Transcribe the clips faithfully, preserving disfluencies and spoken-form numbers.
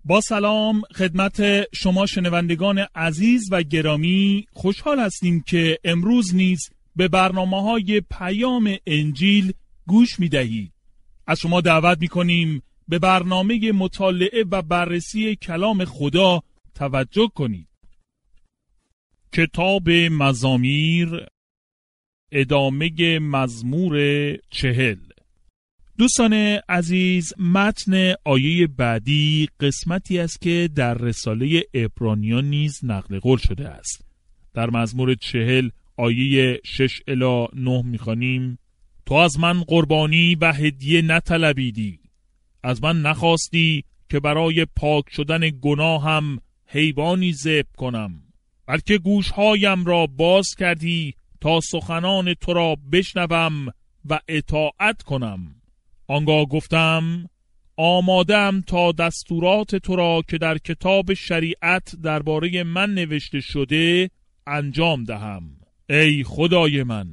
با سلام خدمت شما شنوندگان عزیز و گرامی، خوشحال هستیم که امروز نیز به برنامه‌های پیام انجیل گوش می‌دهید. از شما دعوت می‌کنیم به برنامه مطالعه و بررسی کلام خدا توجه کنید. کتاب مزامیر، ادامه مزمور چهل. دوستان عزیز، متن آیه بعدی قسمتی است که در رساله عبرانیان نیز نقل قول شده است. در مزمور چهل آیه شش الی نه می‌خوانیم: تو از من قربانی و هدیه نطلبیدی، از من نخواستی که برای پاک شدن گناهم حیوانی ذبح کنم، بلکه گوشهایم را باز کردی تا سخنان تو را بشنوم و اطاعت کنم. آنگاه گفتم آماده‌ام تا دستورات تو را که در کتاب شریعت درباره من نوشته شده انجام دهم. ای خدای من،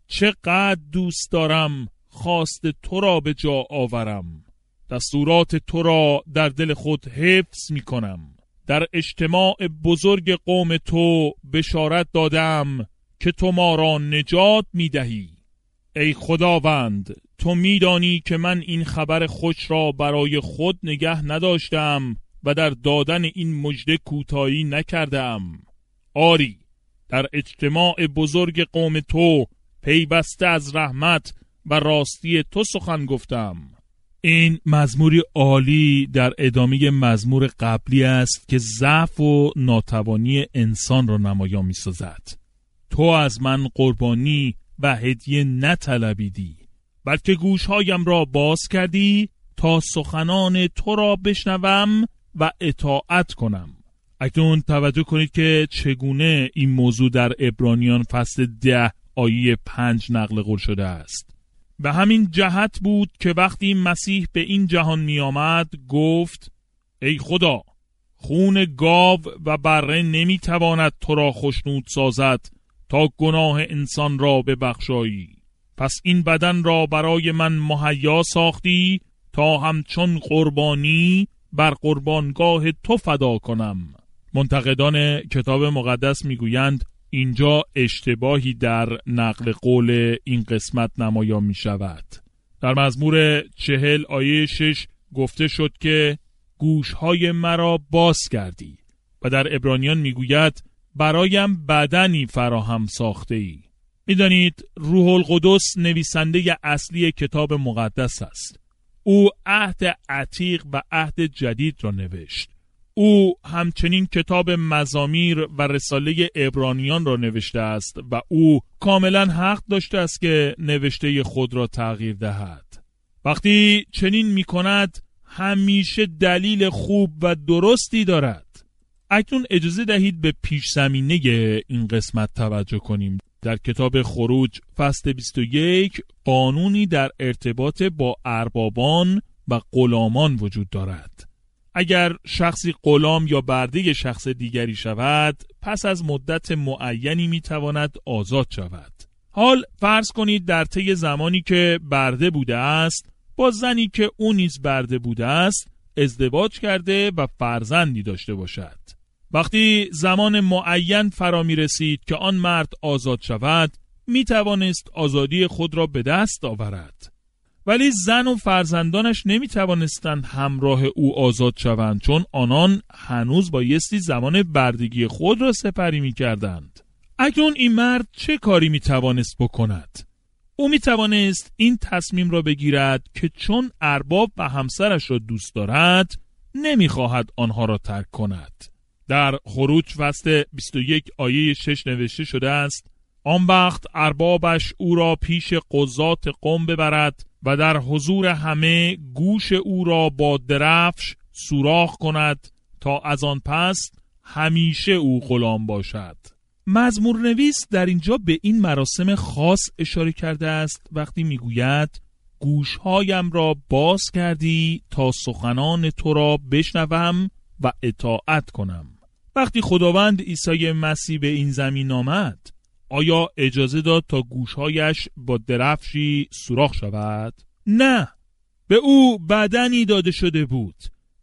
چقدر دوست دارم خواست تو را به جا آورم. دستورات تو را در دل خود حفظ می کنم. در اجتماع بزرگ قوم تو بشارت دادم که تو ما را نجات می دهی. ای خداوند، تو می دانی که من این خبر خوش را برای خود نگه نداشتم و در دادن این مژده کوتاهی نکردم. آری، در اجتماع بزرگ قوم تو پیوسته از رحمت و راستی تو سخن گفتم. این مزموری عالی در ادامه مزمور قبلی است که ضعف و ناتوانی انسان را نمایان می سازد. تو از من قربانی و هدیه نطلبیدی، بلکه گوشهایم را باز کردی تا سخنان تو را بشنوم و اطاعت کنم. اکنون توجه کنید که چگونه این موضوع در عبرانیان فصل ده آیه پنج نقل قول شده است. به همین جهت بود که وقتی مسیح به این جهان می آمد گفت: ای خدا، خون گاو و بره نمی تواند تو را خوشنود سازد تا گناه انسان را ببخشایی. پس این بدن را برای من مهیا ساختی تا همچون قربانی بر قربانگاه تو فدا کنم. منتقدان کتاب مقدس میگویند اینجا اشتباهی در نقل قول این قسمت نمایان می شود. در مزمور چهل آیه شش گفته شد که گوشهای مرا باز کردی و در عبرانیان میگوید برایم بدنی فراهم ساخته ای. میدانید روح القدس نویسنده اصلی کتاب مقدس است. او عهد عتیق و عهد جدید را نوشت. او همچنین کتاب مزامیر و رساله عبرانیان را نوشته است و او کاملا حق داشته است که نوشته خود را تغییر دهد. وقتی چنین می کند همیشه دلیل خوب و درستی دارد. اکنون اجازه دهید به پیش زمینه این قسمت توجه کنیم. در کتاب خروج فصل بیست و یک قانونی در ارتباط با اربابان و غلامان وجود دارد. اگر شخصی غلام یا برده شخص دیگری شود، پس از مدت معینی میتواند آزاد شود. حال فرض کنید در طی زمانی که برده بوده است با زنی که او نیز برده بوده است ازدواج کرده و فرزندی داشته باشد. وقتی زمان معین فرا می رسید که آن مرد آزاد شود، می توانست آزادی خود را به دست آورد. ولی زن و فرزندانش نمی توانستند همراه او آزاد شوند، چون آنان هنوز بایستی زمان بردگی خود را سپری می کردند. اکنون این مرد چه کاری می توانست بکند؟ او می توانست این تصمیم را بگیرد که چون ارباب و همسرش را دوست دارد، نمی خواهد آنها را ترک کند. در خروج فصل بیست و یک آیه شش نوشته شده است: آن وقت اربابش او را پیش قضات قوم ببرد و در حضور همه گوش او را با درفش سوراخ کند تا از آن پس همیشه او غلام باشد. مزمور نویس در اینجا به این مراسم خاص اشاره کرده است وقتی میگوید گوشهایم را باز کردی تا سخنان تو را بشنوم و اطاعت کنم. وقتی خداوند عیسی مسیح به این زمین آمد، آیا اجازه داد تا گوشهایش با درفشی سوراخ شود؟ نه، به او بدنی داده شده بود.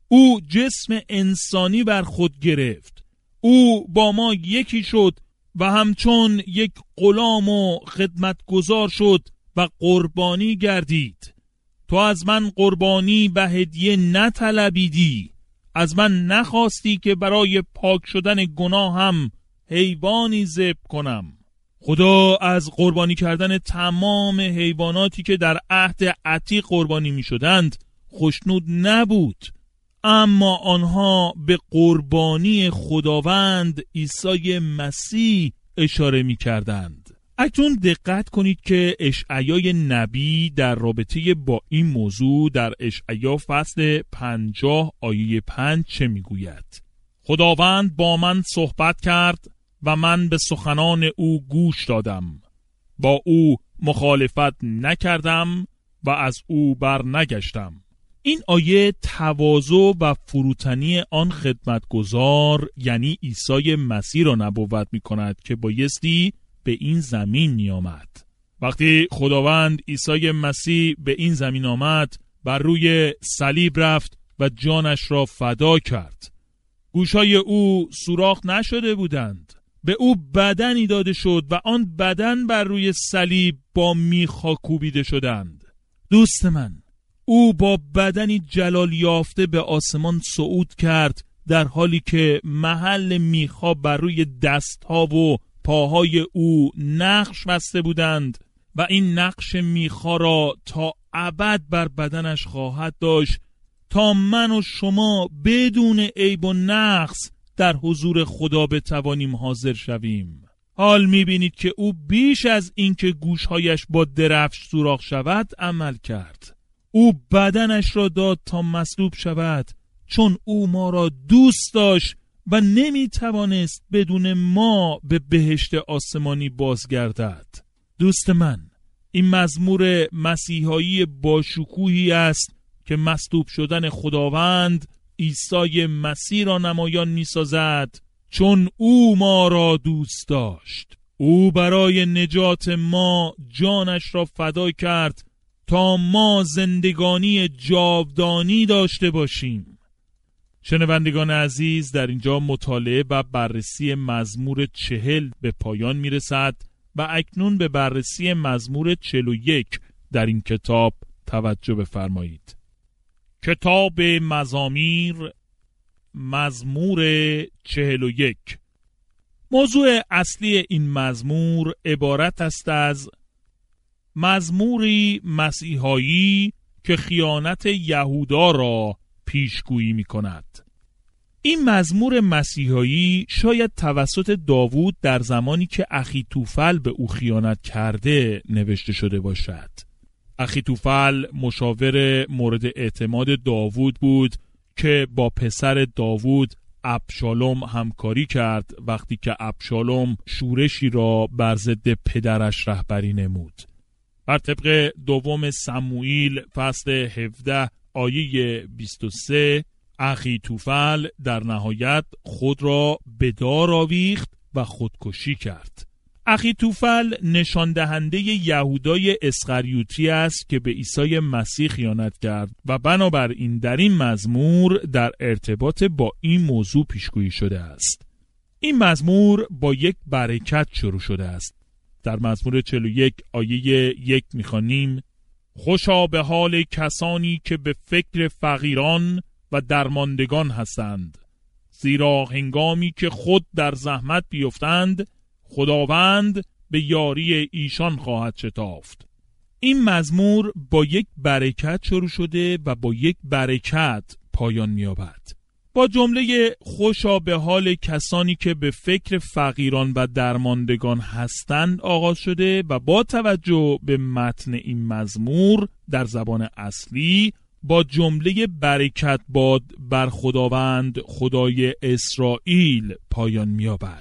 او جسم انسانی بر خود گرفت. او با ما یکی شد و همچون یک غلام و خدمتگزار شد و قربانی گردید. تو از من قربانی و هدیه نطلبیدی، از من نخواستی که برای پاک شدن گناه هم حیوانی ذبح کنم. خدا از قربانی کردن تمام حیواناتی که در عهد عتیق قربانی می شدند خوشنود نبود، اما آنها به قربانی خداوند عیسی مسیح اشاره می کردند. اکنون دقت کنید که اشعیا نبی در رابطه با این موضوع در اشعیا فصل پنجاه آیه پنج چه می گوید؟ خداوند با من صحبت کرد و من به سخنان او گوش دادم، با او مخالفت نکردم و از او بر نگشتم. این آیه تواضع و فروتنی آن خدمتگزار یعنی عیسی مسیح را نبوت می کند که بایستی به این زمین می آمد. وقتی خداوند عیسی مسیح به این زمین آمد، بر روی صلیب رفت و جانش را فدا کرد. گوشهای او سوراخ نشده بودند. به او بدنی داده شد و آن بدن بر روی صلیب با میخا کوبیده شدند. دوست من، او با بدنی جلال یافته به آسمان صعود کرد، در حالی که محل میخا بر روی دستها و پاهای او نقش بسته بودند و این نقش میخا را تا ابد بر بدنش خواهد داشت تا من و شما بدون عیب و نقص در حضور خدا بتوانیم حاضر شویم. حال میبینید که او بیش از این که گوشهایش با درفش سوراخ شود عمل کرد. او بدنش را داد تا مصلوب شود، چون او ما را دوست داشت و نمیتوانست بدون ما به بهشت آسمانی بازگردد. دوست من، این مزمور مسیحایی باشکوهی است که مصلوب شدن خداوند عیسی مسیح را نمایان می‌سازد، چون او ما را دوست داشت. او برای نجات ما جانش را فدا کرد تا ما زندگانی جاودانی داشته باشیم. شنوندگان عزیز، در اینجا مطالعه و بررسی مزمور چهل به پایان میرسد و اکنون به بررسی مزمور چهل و یک در این کتاب توجه بفرمایید. کتاب مزامیر، مزمور چهل و یک. موضوع اصلی این مزمور عبارت است از مزموری مسیحایی که خیانت یهودا را پیشگویی می کند. این مزمور مسیحایی شاید توسط داوود در زمانی که اخیتوفل به او خیانت کرده نوشته شده باشد. اخیتوفل مشاور مورد اعتماد داوود بود که با پسر داوود ابشالوم همکاری کرد وقتی که ابشالوم شورشی را بر ضد پدرش رهبری نمود. بر طبق دوم سموئیل فصل هفده آیه بیست و سه، اخیتوفل در نهایت خود را به دار آویخت و خودکشی کرد. اخیتوفل نشان دهنده یهودای اسخریوطی است که به عیسی مسیح خیانت کرد و بنابراین در این مزمور در ارتباط با این موضوع پیشگویی شده است. این مزمور با یک برکت شروع شده است. در مزمور چهل و یک آیه یک می‌خوانیم: خوشا به حال کسانی که به فکر فقیران و درماندگان هستند، زیرا هنگامی که خود در زحمت بیفتند خداوند به یاری ایشان خواهد شتافت. این مزمور با یک برکت شروع شده و با یک برکت پایان می‌یابد. با جمله خوشا به حال کسانی که به فکر فقیران و درماندگان هستند آغاز شده و با توجه به متن این مزمور در زبان اصلی با جمله برکت باد بر خداوند خدای اسرائیل پایان می‌یابد.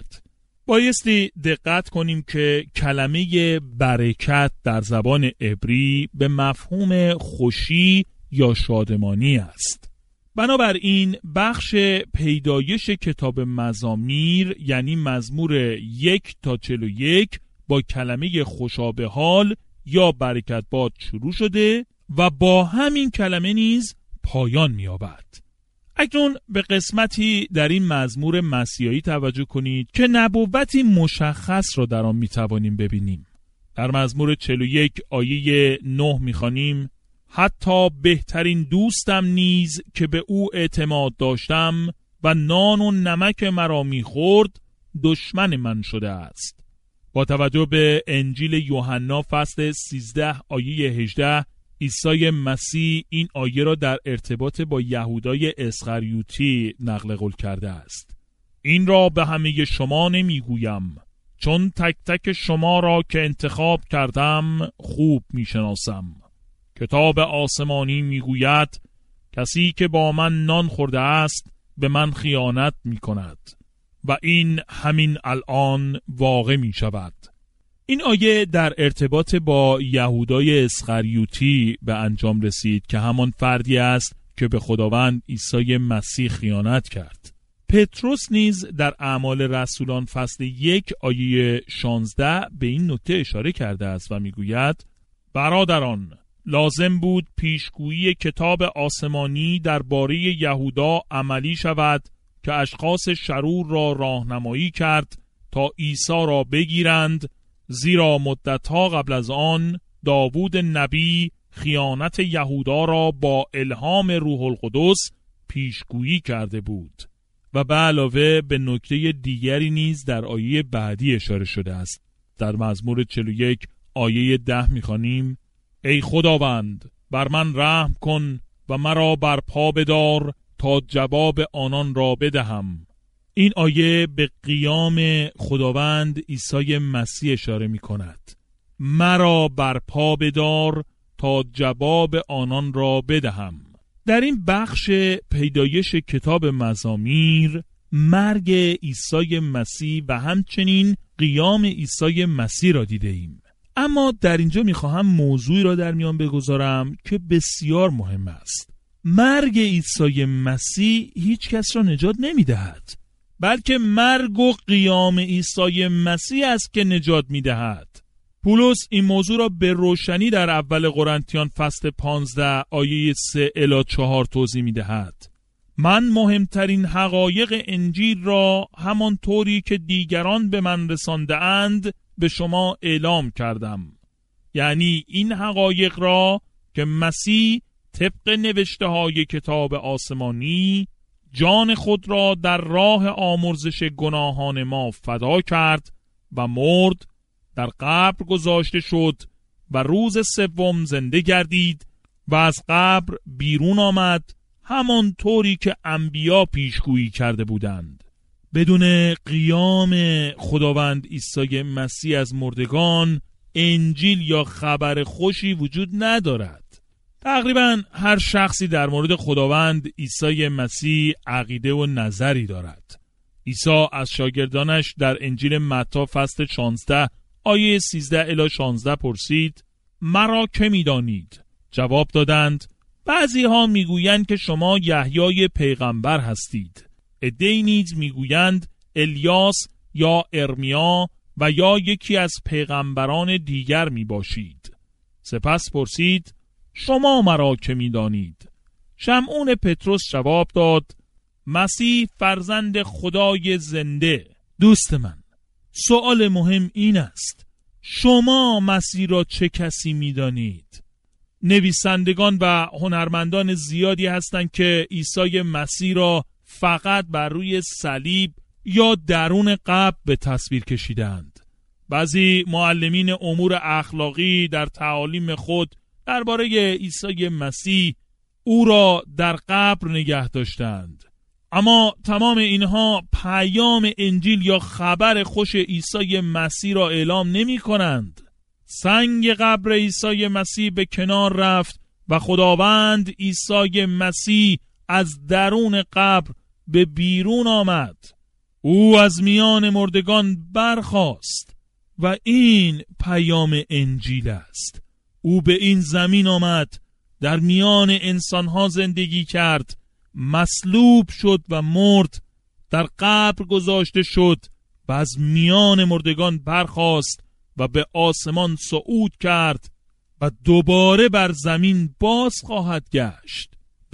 بایستی دقت کنیم که کلمه برکت در زبان عبری به مفهوم خوشی یا شادمانی است. بنابراین بخش پیدایش کتاب مزامیر یعنی مزمور یک تا چهل و یک با کلمه خوشا به حال یا برکت باد شروع شده و با همین کلمه نیز پایان می‌یابد. اکنون به قسمتی در این مزمور مسیحایی توجه کنید که نبوتی مشخص را در آن میتوانیم ببینیم. در مزمور چهل و یک آیه نه میخوانیم: حتی بهترین دوستم نیز که به او اعتماد داشتم و نان و نمک مرا میخورد دشمن من شده است. با توجه به انجیل یوحنا فصل سیزده آیه هجده، عیسی مسیح این آیه را در ارتباط با یهودای اسخریوطی نقل قول کرده است. این را به همه شما نمیگویم، چون تک تک شما را که انتخاب کردم خوب میشناسم. کتاب آسمانی میگوید کسی که با من نان خورده است به من خیانت میکند و این همین الان واقع می شود. این آیه در ارتباط با یهودای اسخریوطی به انجام رسید که همان فردی است که به خداوند عیسی مسیح خیانت کرد. پتروس نیز در اعمال رسولان فصل یک آیه شانزده به این نکته اشاره کرده است و میگوید: برادران، لازم بود پیشگویی کتاب آسمانی درباره یهودا عملی شود که اشخاص شرور را راهنمایی کرد تا عیسی را بگیرند، زیرا مدتها قبل از آن داوود نبی خیانت یهودا را با الهام روح القدس پیشگویی کرده بود. و به علاوه به نکته دیگری نیز در آیه بعدی اشاره شده است. در مزمور چهل و یک آیه ده می‌خوانیم: ای خداوند بر من رحم کن و مرا بر پا بدار تا جواب آنان را بدهم. این آیه به قیام خداوند عیسی مسیح اشاره می کند. مرا بر پا بدار تا جواب آنان را بدهم. در این بخش پیدایش کتاب مزامیر مرگ عیسی مسیح و همچنین قیام عیسی مسیح را دیده ایم. اما در اینجا میخواهم موضوعی را در میان بگذارم که بسیار مهم است. مرگ عیسی مسیح هیچ کس را نجات نمیدهد، بلکه مرگ و قیام عیسی مسیح است که نجات میدهد. پولس این موضوع را به روشنی در اول قرنتیان فصل پانزده آیه سه الی چهار توضیح میدهد: من مهمترین حقایق انجیل را همان طوری که دیگران به من رسانده اند به شما اعلام کردم. یعنی این حقایق را که مسیح طبق نوشته های کتاب آسمانی جان خود را در راه آمرزش گناهان ما فدا کرد و مرد، در قبر گذاشته شد و روز سوم زنده گردید و از قبر بیرون آمد، همان طوری که انبیا پیشگویی کرده بودند. بدون قیام خداوند عیسی مسیح از مردگان انجیل یا خبر خوشی وجود ندارد. تقریبا هر شخصی در مورد خداوند عیسی مسیح عقیده و نظری دارد. عیسی از شاگردانش در انجیل متی فصل شانزده آیه سیزده الی شانزده پرسید: مرا که می‌دانید؟ جواب دادند: بعضی ها میگویند که شما یحیای پیغمبر هستید، عده‌ای نیز میگویند الیاس یا ارمیا و یا یکی از پیغمبران دیگر میباشید. سپس پرسید: شما مرا که میدانید؟ شمعون پتروس جواب داد: مسیح فرزند خدای زنده. دوست من، سوال مهم این است: شما مسیح را چه کسی میدانید؟ نویسندگان و هنرمندان زیادی هستند که عیسی مسیح را فقط بر روی صلیب یا درون قبر به تصویر کشیدند. بعضی معلمین امور اخلاقی در تعالیم خود درباره عیسی مسیح او را در قبر نگه داشتند. اما تمام اینها پیام انجیل یا خبر خوش عیسی مسیح را اعلام نمی کنند. سنگ قبر عیسی مسیح به کنار رفت و خداوند عیسی مسیح از درون قبر به بیرون آمد. او از میان مردگان برخاست و این پیام انجیل است. او به این زمین آمد، در میان انسانها زندگی کرد، مصلوب شد و مرد، در قبر گذاشته شد و از میان مردگان برخاست و به آسمان صعود کرد و دوباره بر زمین باز خواهد گشت.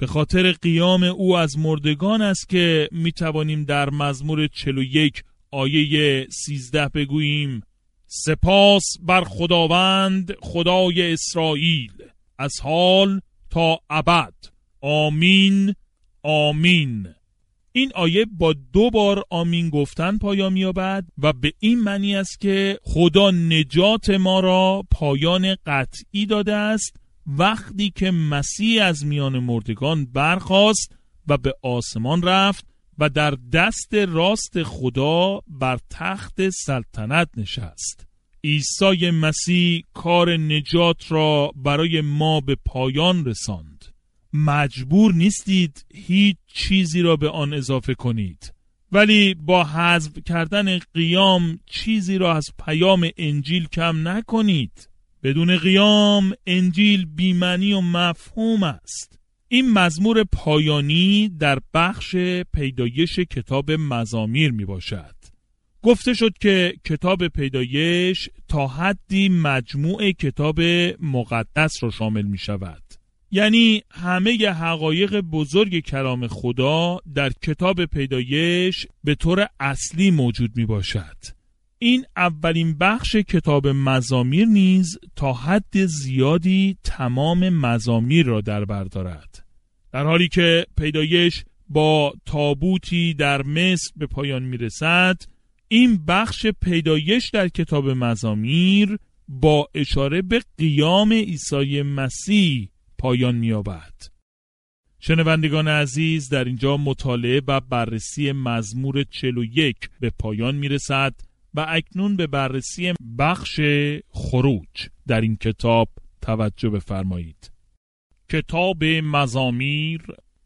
به خاطر قیام او از مردگان است که می توانیم در مزمور چهل و یک آیه سیزده بگوییم: سپاس بر خداوند خدای اسرائیل از حال تا ابد، آمین آمین. این آیه با دو بار آمین گفتن پایان می‌یابد و به این معنی است که خدا نجات ما را پایان قطعی داده است وقتی که مسیح از میان مردگان برخاست و به آسمان رفت و در دست راست خدا بر تخت سلطنت نشست. عیسی مسیح کار نجات را برای ما به پایان رساند. مجبور نیستید هیچ چیزی را به آن اضافه کنید، ولی با حذف کردن قیام چیزی را از پیام انجیل کم نکنید. بدون قیام انجیل بی‌معنی و مفهوم است. این مزمور پایانی در بخش پیدایش کتاب مزامیر می باشد. گفته شد که کتاب پیدایش تا حدی مجموع کتاب مقدس را شامل می شود. یعنی همه حقایق بزرگ کلام خدا در کتاب پیدایش به طور اصلی موجود می باشد. این اولین بخش کتاب مزامیر نیز تا حد زیادی تمام مزامیر را در بر دارد. در حالی که پیدایش با تابوتی در مصر به پایان می رسد، این بخش پیدایش در کتاب مزامیر با اشاره به قیام عیسی مسیح پایان می‌یابد. شنوندگان عزیز، در اینجا مطالعه و بررسی مزمور چهل و یک به پایان می‌رسد و اکنون به بررسی بخش خروج در این کتاب توجه بفرمایید. کتاب مزامیر،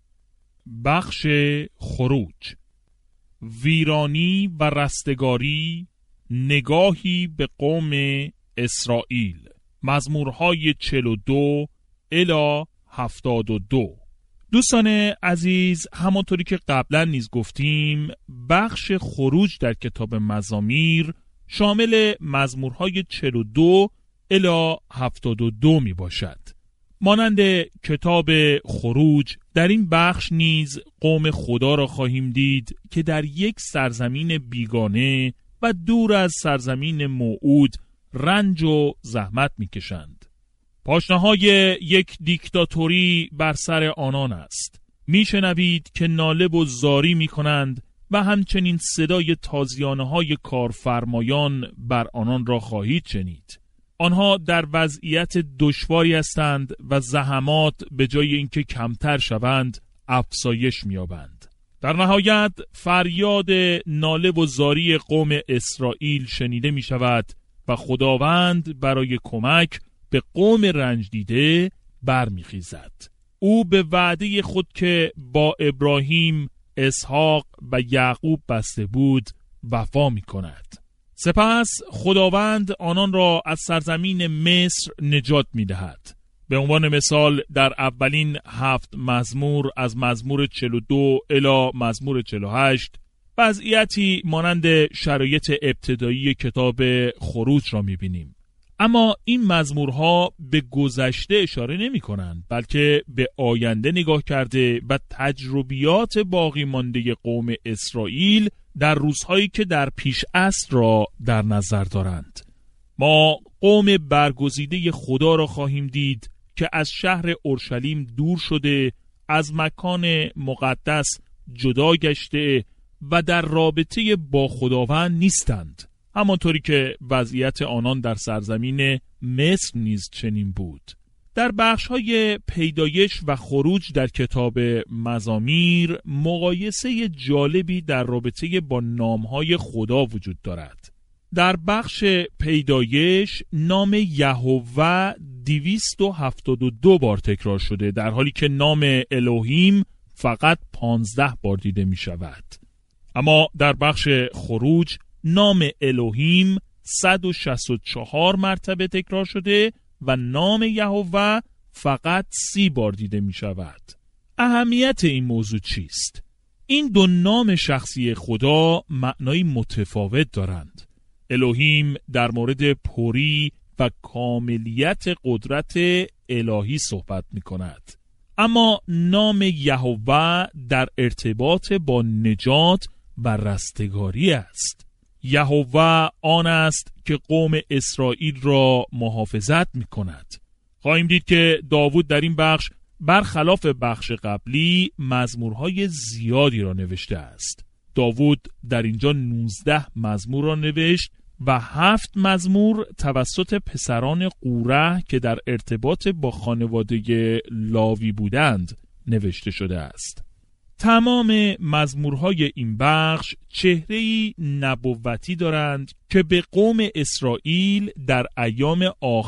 بخش خروج. ویرانی و رستگاری، نگاهی به قوم اسرائیل. مزمورهای چهل و دو الی هفتاد و دو. دوستان عزیز، همانطوری که قبلا نیز گفتیم، بخش خروج در کتاب مزامیر شامل مزمورهای چهل و دو الی هفتاد و دو می باشد. مانند کتاب خروج در این بخش نیز قوم خدا را خواهیم دید که در یک سرزمین بیگانه و دور از سرزمین موعود رنج و زحمت می کشند. پاشنه‌های یک دیکتاتوری بر سر آنان است. میشنوید که ناله و زاری می کنند و همچنین صدای تازیانه‌های کارفرمایان بر آنان را خواهید شنید. آنها در وضعیت دشواری هستند و زحمات به جای اینکه کمتر شوند افزایش می‌یابند. در نهایت فریاد ناله و زاری قوم اسرائیل شنیده می شود و خداوند برای کمک به قوم رنج دیده برمیخیزد. او به وعده خود که با ابراهیم، اسحاق و یعقوب بسته بود وفا می کند. سپس خداوند آنان را از سرزمین مصر نجات می دهد. به عنوان مثال در اولین هفت مزمور از مزمور چهل و دو الی مزمور چهل و هشت وضعیتی مانند شرایط ابتدایی کتاب خروج را می بینیم. اما این مزمورها به گذشته اشاره نمی کنند، بلکه به آینده نگاه کرده و تجربیات باقی مانده قوم اسرائیل در روزهایی که در پیش است را در نظر دارند. ما قوم برگزیده خدا را خواهیم دید که از شهر اورشلیم دور شده، از مکان مقدس جدا گشته و در رابطه با خداوند نیستند، همانطوری که وضعیت آنان در سرزمین مصر نیز چنین بود. در بخش‌های پیدایش و خروج در کتاب مزامیر مقایسه جالبی در رابطه با نام‌های خدا وجود دارد. در بخش پیدایش نام یهوه دویست و هفتاد و دو بار تکرار شده، در حالی که نام الوهیم فقط پانزده بار دیده می شود. اما در بخش خروج نام الوهیم صد و شصت و چهار مرتبه تکرار شده و نام یهوه فقط سی بار دیده می شود. اهمیت این موضوع چیست؟ این دو نام شخصی خدا معنای متفاوت دارند. الوهیم در مورد پوری و کاملیت قدرت الهی صحبت می کند، اما نام یهوه در ارتباط با نجات و رستگاری است. یهوه آن است که قوم اسرائیل را محافظت می کند. خواهیم دید که داوود در این بخش برخلاف بخش قبلی مزمورهای زیادی را نوشته است. داوود در اینجا نوزده مزمور را نوشت و هفت مزمور توسط پسران قوره که در ارتباط با خانواده لاوی بودند نوشته شده است. تمام مزمورهای این بخش چهره‌ای نبوتی دارند که به قوم اسرائیل در ایام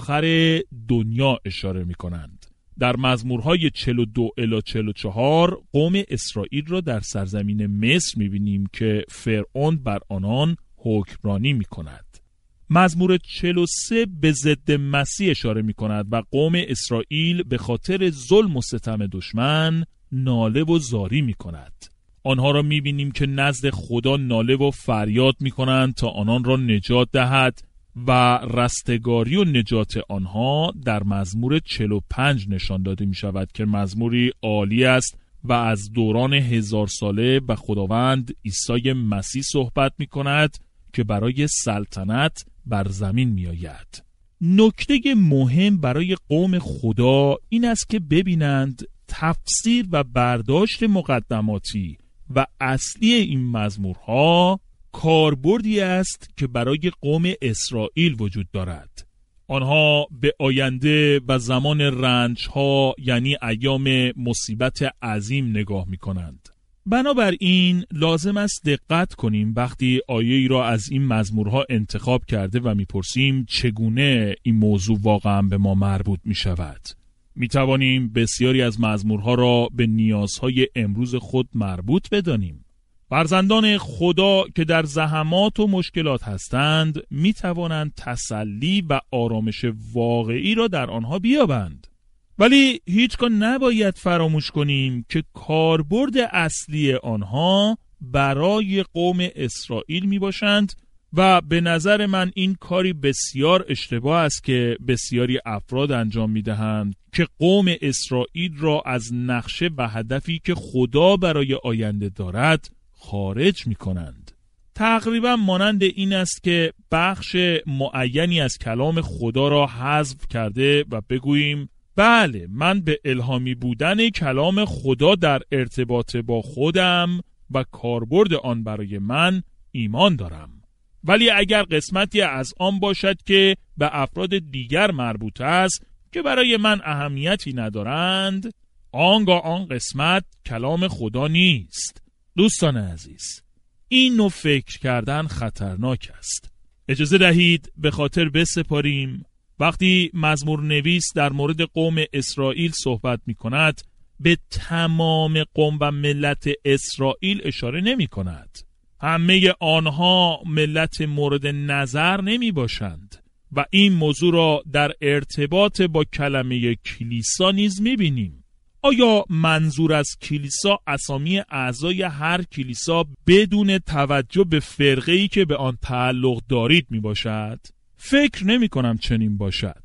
آخر دنیا اشاره می کنند. در مزمورهای چهل و دو الی چهل و چهار قوم اسرائیل را در سرزمین مصر می بینیم که فرعون بر آنان حکمرانی می کند. مزمور چهل و سه به ضد مسیح اشاره می کند و قوم اسرائیل به خاطر ظلم و ستم دشمن ناله و زاری می کند. آنها را می بینیم که نزد خدا ناله و فریاد می کنند تا آنان را نجات دهد و رستگاری و نجات آنها در مزمور چهل و پنج نشان داده می شود که مزموری عالی است و از دوران هزار ساله به خداوند عیسی مسیح صحبت می کند که برای سلطنت بر زمین می آید. نکته مهم برای قوم خدا این است که ببینند تفسیر و برداشت مقدماتی و اصلی این مزمورها کاربردی است که برای قوم اسرائیل وجود دارد. آنها به آینده و زمان رنجها یعنی ایام مصیبت عظیم نگاه می کنند. بنابراین لازم است دقت کنیم وقتی آیه‌ای را از این مزمورها انتخاب کرده و می‌پرسیم چگونه این موضوع واقعا به ما مربوط می شود. می توانیم بسیاری از مزمورها را به نیازهای امروز خود مربوط بدانیم. فرزندان خدا که در زحمات و مشکلات هستند می توانند تسلی و آرامش واقعی را در آنها بیابند. ولی هیچگاه نباید فراموش کنیم که کاربرد اصلی آنها برای قوم اسرائیل می باشند و به نظر من این کاری بسیار اشتباه است که بسیاری افراد انجام می دهند که قوم اسرائیل را از نقشه و هدفی که خدا برای آینده دارد خارج می کنند. تقریبا مانند این است که بخش معینی از کلام خدا را حذف کرده و بگوییم بله من به الهامی بودن کلام خدا در ارتباط با خودم و کاربرد آن برای من ایمان دارم. ولی اگر قسمتی از آن باشد که به افراد دیگر مربوط است که برای من اهمیتی ندارند، آنگاه آن قسمت کلام خدا نیست. دوستان عزیز، این نوع فکر کردن خطرناک است. اجازه دهید به خاطر بسپاریم وقتی مزمور نویس در مورد قوم اسرائیل صحبت می کند به تمام قوم و ملت اسرائیل اشاره نمی کند. همه آنها ملت مورد نظر نمی باشند و این موضوع را در ارتباط با کلمه کلیسا نیز می بینیم. آیا منظور از کلیسا اسامی اعضای هر کلیسا بدون توجه به فرقه‌ای که به آن تعلق دارید می باشد؟ فکر نمی کنم چنین باشد.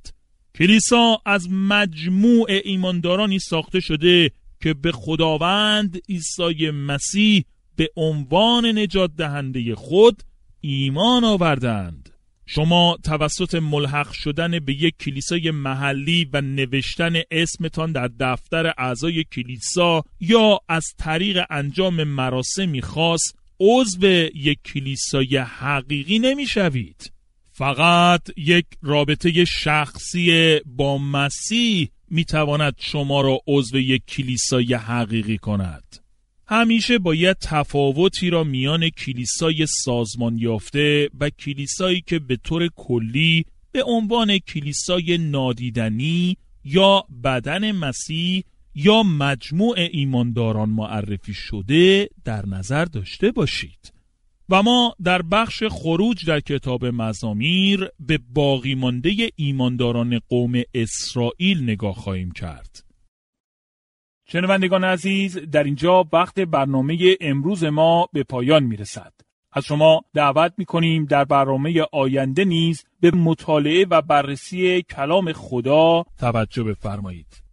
کلیسا از مجموع ایماندارانی ساخته شده که به خداوند عیسی مسیح به عنوان نجات دهنده خود ایمان آوردند. شما توسط ملحق شدن به یک کلیسای محلی و نوشتن اسمتان در دفتر اعضای کلیسا یا از طریق انجام مراسمی خاص عضو یک کلیسای حقیقی نمی شوید. فقط یک رابطه شخصی با مسیح می تواند شما را عضو یک کلیسای حقیقی کند. همیشه باید تفاوتی را میان کلیسای سازمان یافته و کلیسایی که به طور کلی به عنوان کلیسای نادیدنی یا بدن مسیح یا مجموع ایمانداران معرفی شده در نظر داشته باشید. و ما در بخش خروج در کتاب مزامیر به باقی مانده ایمانداران قوم اسرائیل نگاه خواهیم کرد. شنوندگان عزیز، در اینجا وقت برنامه امروز ما به پایان میرسد. از شما دعوت میکنیم در برنامه آینده نیز به مطالعه و بررسی کلام خدا توجه بفرمایید.